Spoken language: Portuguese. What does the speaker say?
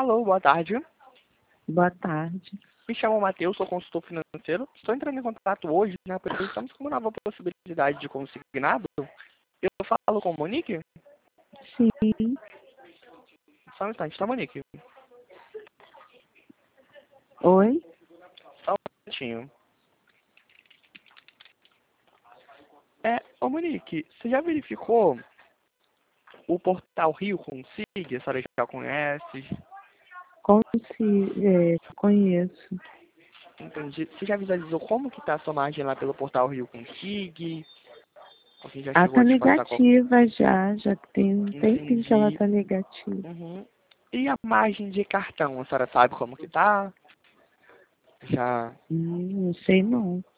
Alô, boa tarde. Boa tarde. Me chamo Matheus, sou consultor financeiro. Estou entrando em contato hoje, né, porque estamos com uma nova possibilidade de consignado. Eu falo com Monique? Sim. Só um instante, tá, Monique? Oi? Só um minutinho. Ô Monique, você já verificou o portal Rio Consig? A senhora já conhece? Conheço. Entendi. Você já visualizou como que tá a sua margem lá pelo portal Rio Consig? Alguém já Ela chegou tá a te passar qual... negativa já tem um tempinho que ela Entendi. tá negativa. Uhum. E a margem de cartão, a senhora sabe como que tá? Já. Não sei não.